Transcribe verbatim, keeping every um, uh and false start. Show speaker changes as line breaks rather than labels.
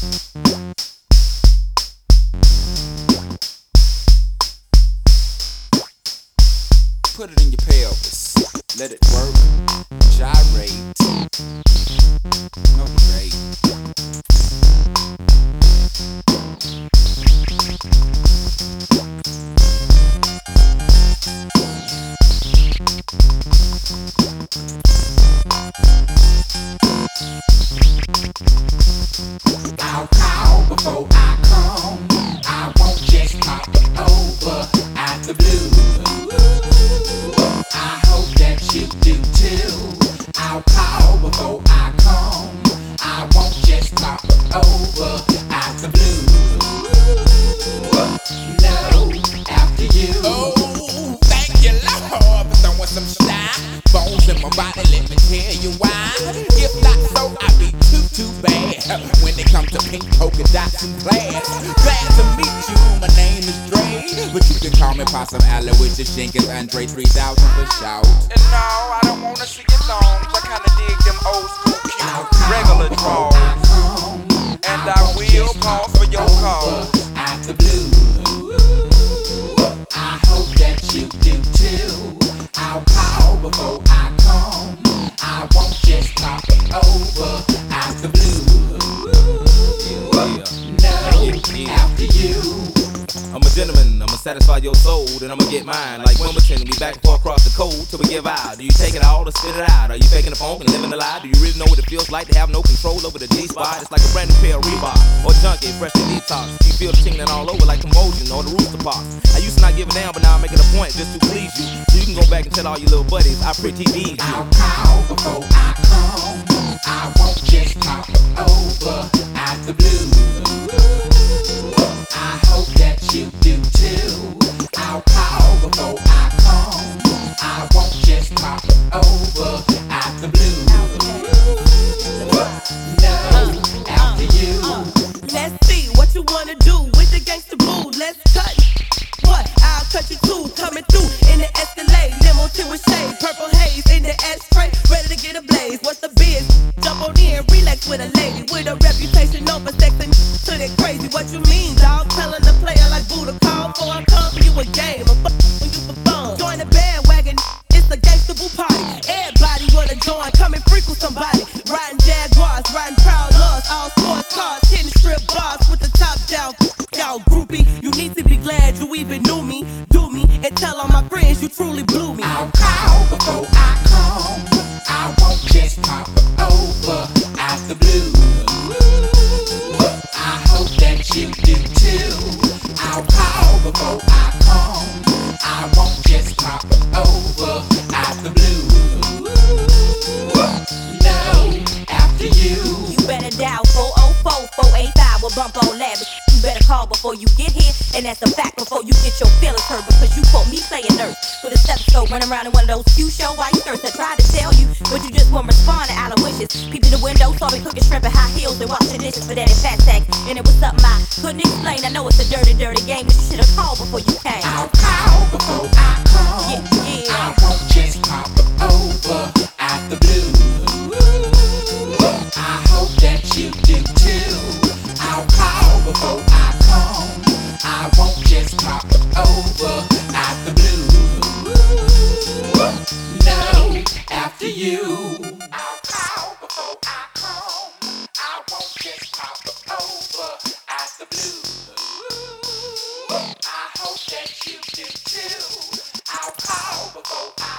Put it in your pelvis. Let it work. Gyrate. No great.
I'll call before I come. I won't just pop it over out the blue. I hope that you do too. I'll call before I come. I won't just pop it over out the blue. No, after you.
Oh, thank you, Lord, for throwing some shine bones in my body. Let me tell you why. If not so, I'd be too, too bad when it comes to pink polka dots and class. Glad to meet you. My name is Dre, but you can call me Possum Aloysius Jenkins Andre three thousand for shout.
And no, I don't wanna see your thongs. I kinda dig them old school cute regular draws. And I will pause for your call.
Out the blue. I hope that you do too. I'll call before I come. I won't just pop it over out the blue. No, after you.
I'm a gentleman, I'ma satisfy your soul, then I'ma get mine. Like Wimbledon, we back and forth across the cold till we give out. Do you take it all or spit it out? Are you faking the funk and living the lie? Do you really know what it feels like to have no control over the G-spot? It's like a brand new pair of Reebok or junkie, fresh and detox. You feel the tingling all over like convulsion or the rooster pox. I used to not give a damn, but now I'm making a point just to please you. So you can go back and tell all your little buddies I pretty bees you.
I'll call before I come. I won't just pop it over out the blue. I hope that you do too. I'll call before I come. I won't just pop it over out the blue. No, after you.
Let's see what you wanna do with the gangsta boo. Let's cut. What? I'll cut you too. Coming through in the Escalade, limo tin with shade, purple haze in the ashtray, ready to get a blaze. What's the biz? Jump on in, relax with a lady with a reputation over sex and to that crazy. What you mean, dog? Telling the player like Buddha call for I come for you a game, a fuck when you for fun. Join the bandwagon, it's a gangsta boo party. Everybody wanna join, come and freak with somebody. Riding Jaguars, riding proud loves, all sports cars, hitting strip bars with the top down. Y'all groupie, you need to be glad you even knew me. Do me and tell all my friends you truly blew me.
I'll call before I come. I won't just pop it over out the blue. I hope that you do too. I'll call before I come. I won't just pop it over out the blue. No, after you.
You better dial four oh four, four eight five or bump on lavish. You better call before you get here, and that's a fact before you get your feelings hurt. Because you caught me playing nurse with a stethoscope, running around in one of those few show white skirts. I tried to tell you, but you just won't respond to Aloysius. Peeping the window, saw me cooking shrimp in high heels and washing dishes for daddy fat sack. And it was something I couldn't explain. I know it's a dirty, dirty game, but you should have called before you came.
I'll call before I come.
Yeah, yeah.
I won't just pop it over out the blue. I hope that you do too. I'll call before I come. I won't just pop it over out the blue. No, after you. I'll call before I come. I won't just pop it over out the blue. I hope that you do too. I'll call before I